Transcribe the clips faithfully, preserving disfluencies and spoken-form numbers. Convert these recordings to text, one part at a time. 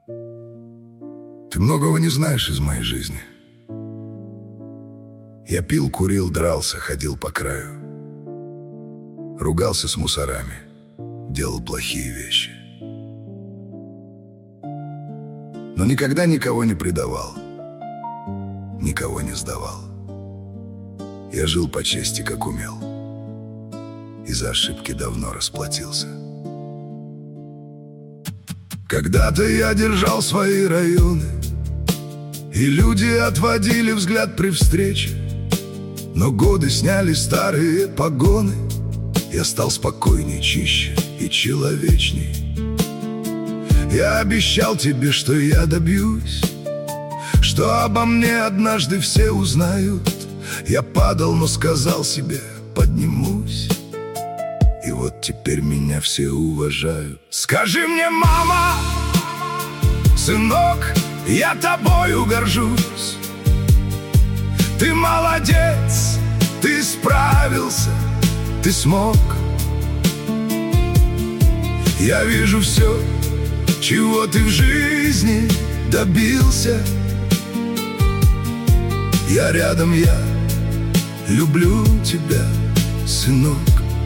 Ты многого не знаешь из моей жизни. Я пил, курил, дрался, ходил по краю, ругался с мусорами, делал плохие вещи. Но никогда никого не предавал, никого не сдавал. Я жил по чести, как умел, и за ошибки давно расплатился. Когда-то я держал свои районы, и люди отводили взгляд при встрече. Но годы сняли старые погоны, я стал спокойней, чище и человечней. Я обещал тебе, что я добьюсь, что обо мне однажды все узнают. Я падал, но сказал себе, поднимусь. И вот теперь меня все уважают. Скажи мне, мама, сынок, я тобою горжусь. Ты молодец, ты справился, ты смог. Я вижу все, чего ты в жизни добился. Я рядом, я люблю тебя, сынок.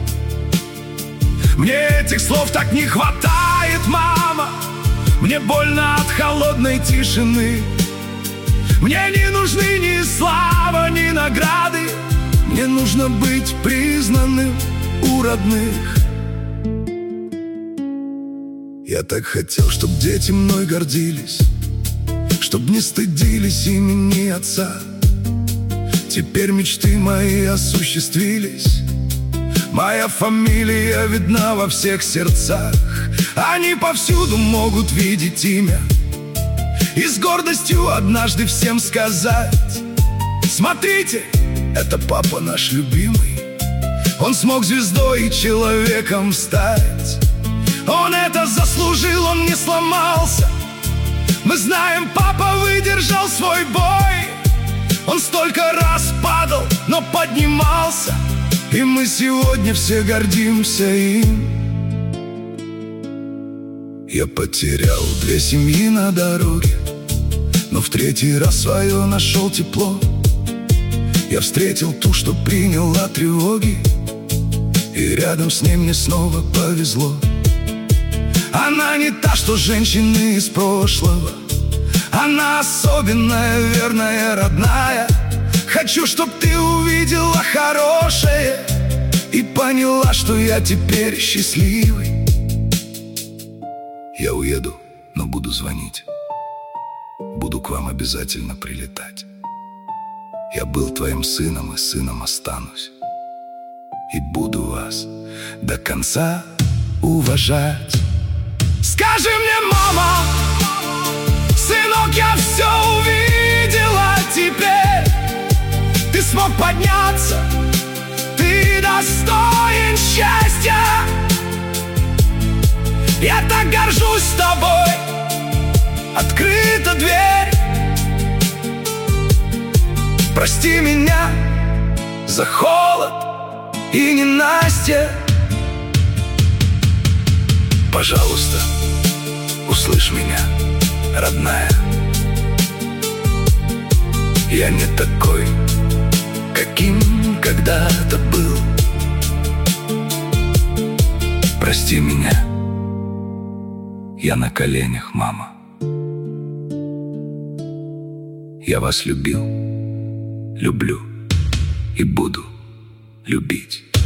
Мне этих слов так не хватает, мама. Мне больно от холодной тишины. Мне не нужны ни слава, ни награды. Мне нужно быть признанным у родных. Я так хотел, чтоб дети мной гордились, чтоб не стыдились имени отца. Теперь мечты мои осуществились. Моя фамилия видна во всех сердцах. Они повсюду могут видеть имя и с гордостью однажды всем сказать: смотрите, это папа наш любимый. Он смог звездой и человеком стать. Он это заслужил, он не сломался. Мы знаем, папа выдержал свой бой. Он столько раз падал, но поднимался. И мы сегодня все гордимся им. Я потерял две семьи на дороге, но в третий раз свое нашел тепло. Я встретил ту, что приняла тревоги, и рядом с ней мне снова повезло. Она не та, что женщины из прошлого. Она особенная, верная, родная. Хочу, чтоб ты увидела хорошее и поняла, что я теперь счастливый. Я уеду, но буду звонить. Буду к вам обязательно прилетать. Я был твоим сыном и сыном останусь. И буду вас до конца уважать. Скажи мне, мама, сынок, я все увидела теперь. Ты смог подняться, ты достоин счастья. Я так горжусь тобой. Открыта дверь. Прости меня за холод и ненастье. Пожалуйста, услышь меня, родная. Я не такой, каким когда-то был. Прости меня. Я на коленях, мама. Я вас любил, люблю и буду любить.